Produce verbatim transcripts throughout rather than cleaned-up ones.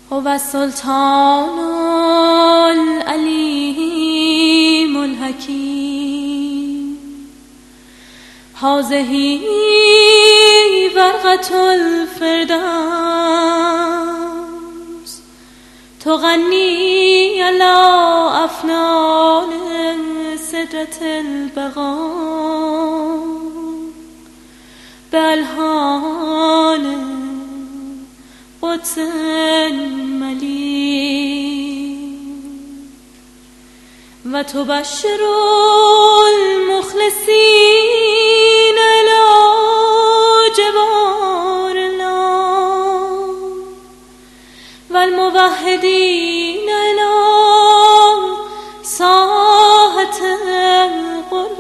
هو السلطان العليم الحكيم هذه ورقة الفردوس تغني على أفنان سدرة البقاء بألحان قدس المليك وتبشر المخلصين إلى جوار الله والموحدين إلى ساحة القرب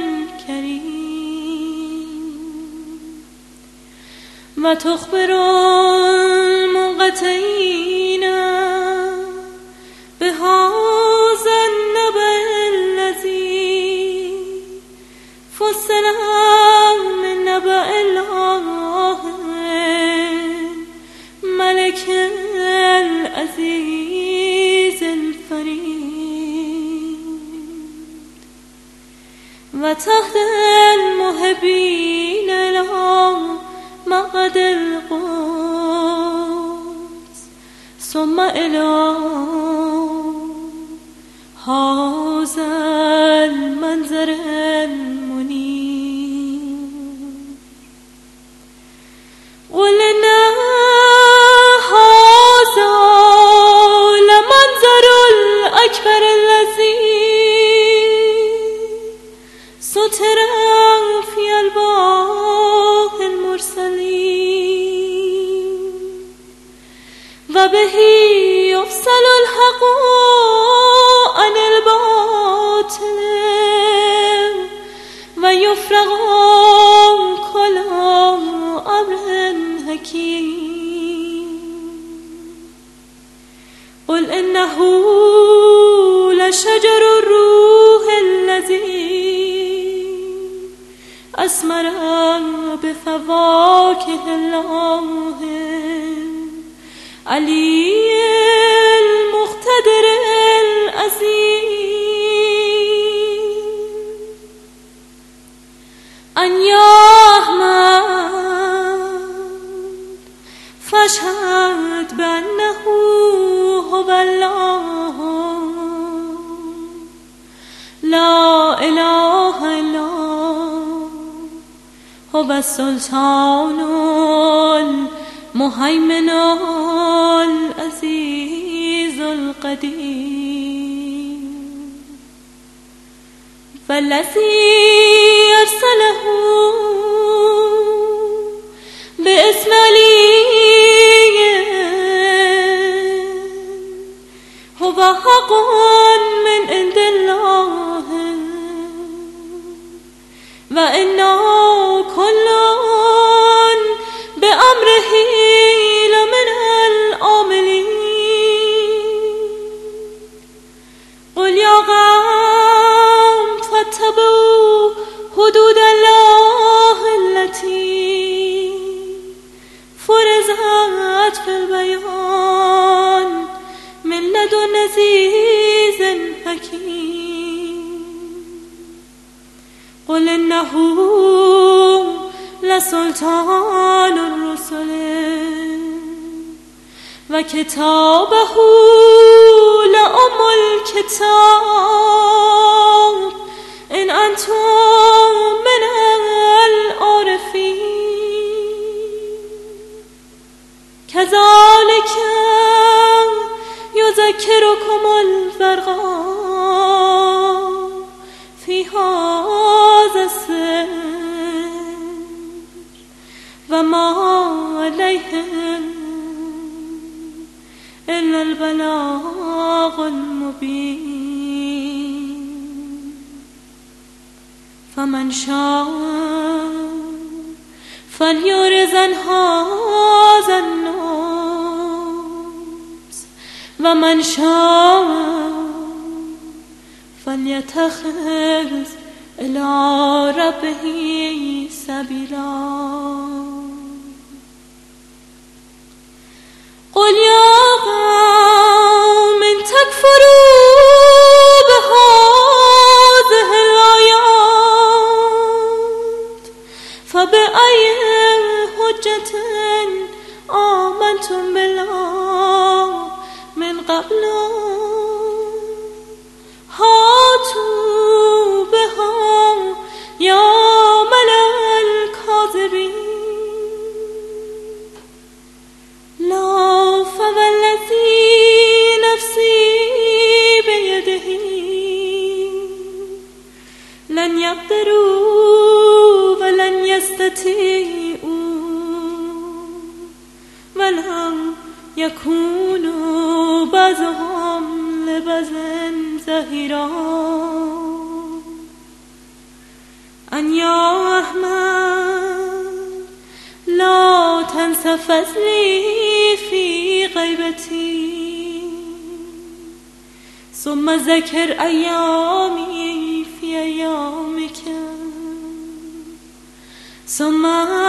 الكريم وتخبر المنقطعين بهذا النبأ الذي فصل من نبأ الله ملك العزيز الفريد وتحت المحبين له مقعد القدس ثم إلى هذا المنظر المنير قل إن هذا لمنظر الأكبر الذي سطر في ألواح المرسلين وبه يفصل الحق عن الباطل ويفرغ كل أمر حكيم قل إنه لشجر الروح الذي أثمر بفواكه الله علي المقتدر العظيم أن يحمد فاشهد بأنه هو الله لا إله إلا هو السلطان المهيمن العزيز القدير فالذي أرسله باسم علي هو حق من عند الله وإنا كل بأمره لمن العاملين قل يا قوم فاتبعوا حدود الله التي فرضت في البيان من لدن عزيز حكيم قل إنه لسلطان الرسل وكتابه لأم الكتاب إن أنتم من العارفين كذلك يذكركم الفرقان في هذا السر وما عليهم إلا البلاغ المبين فمن شاء فليعرض عن هذا النص ومن شاء فليتخذ إلى ربه سبيلا. قل يا آمنتم بالله من قبل هاتوا بها یا ملأ الكاذبین لا فوالذی نفسی بیده لن یقدروا ولن یستطیعوا ولو یکونوا بعضهم لبعض ظهیرا ان یا احمد لا تنس فضلی فی غیبتی ثم ذکر ایامی فی ایامک ثم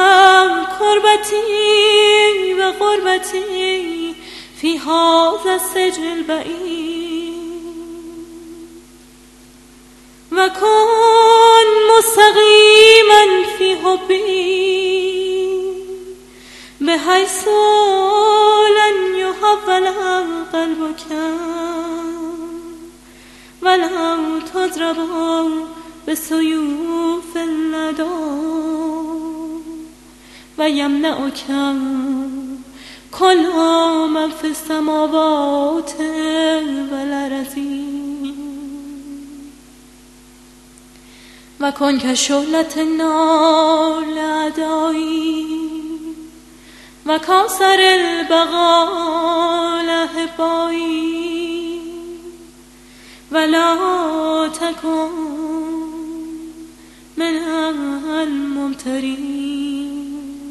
قربتی و قربتی فی هذا السجن البعید و کن مستقیما فی حبی بحیث لن یحول قلبک ولو تضرب بسیوف الندى و یمنعک کل من فی السماوات والارض و کن کشعلة النار لأعدایی و کاسر البقاء لأحبایی ولا تکن من الممترین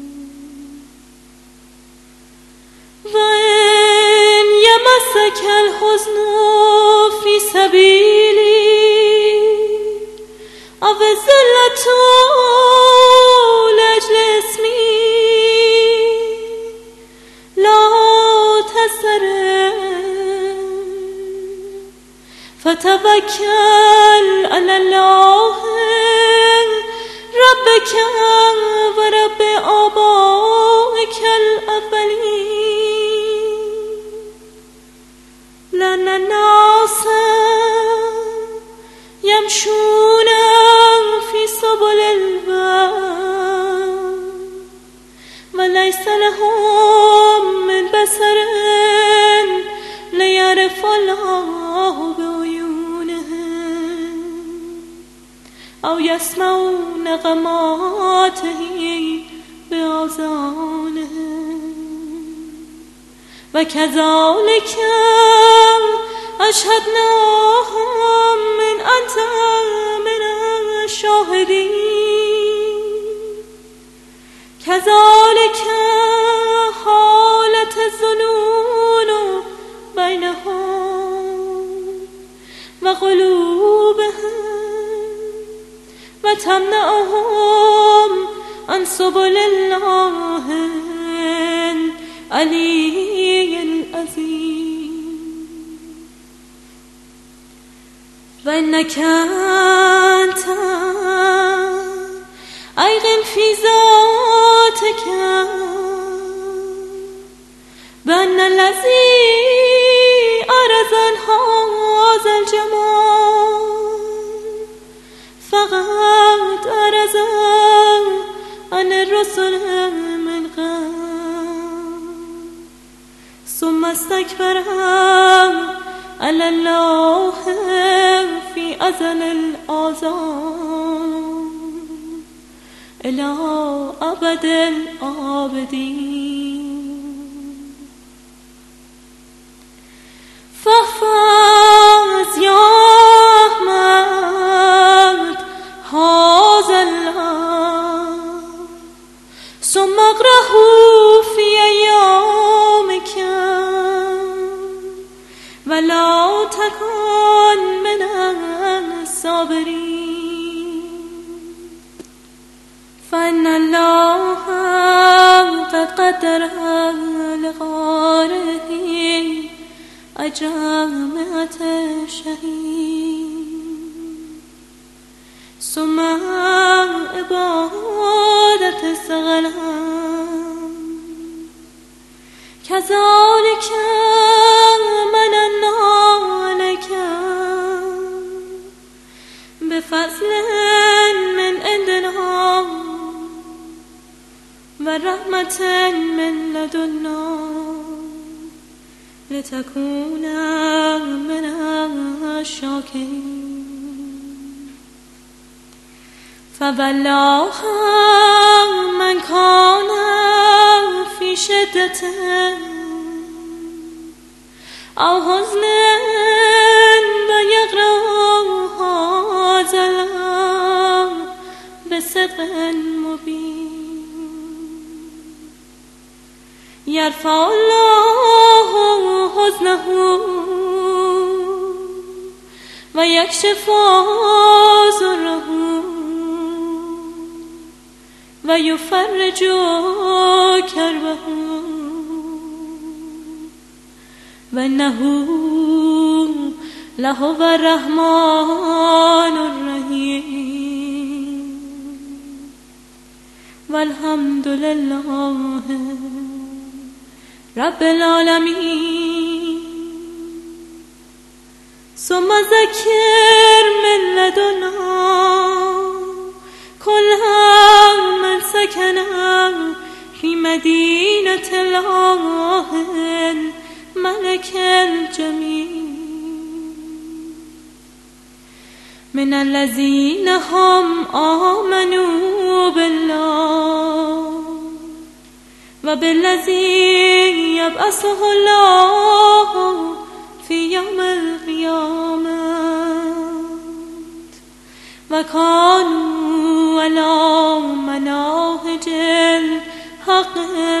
و ان یمسک الحزن فی سبیلی او الذلة لأجل اسمی لا تضطرب فتوکل علی الله ربک و رب آبائک الاولین لأن الناس یمشون فی سبل البر وليس لهم من بصر لیعرف الله بعیونهم او یسمعوا نغماته بآذانهم و کذلک اشهدناهم من انت من الشاهدین کذلک حالت الظنون بینهم و قلوبهم و تمنعهم عن سبل الله العلی العظیم و انک انت ایقن فی ذاتک بأن الذی أرز هذا الجمال فقد أرز عن الرسل من قبل ثم استكبر على الله في أزل الآذان إلى أبد الآبدين فاحفظ يا أحمد هذا الله ثم اقرأه في أيامك ولا تكن من الصابرين فإن الله قد قدر لغاره أجر مئة شهيد ثم عبادة الصغلان كذلك مننا عليك بفضل من عندنا ورحمة من لدنا لتكون من الشاكرين فبلغ من كان في شدة أو حزن ويقرأ هذا بصدق مبين يرفع الله حزنه ويكشف ضره ويفرج كربه وإنه لهو الرحمن الرحيم والحمد لله رب العالمين ثم ذكر من لدنا كل من سكن في مدينة الله الملك الجميل من الذين هم آمنوا بالله وبالذي يبعثه الله في يوم القيامة وكانوا على مناهج الحق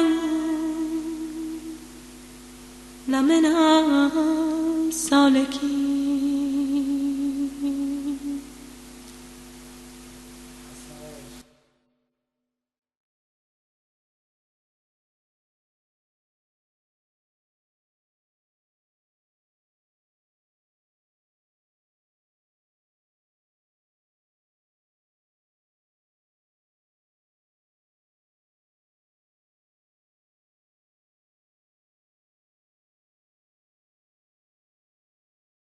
لمن السالكين.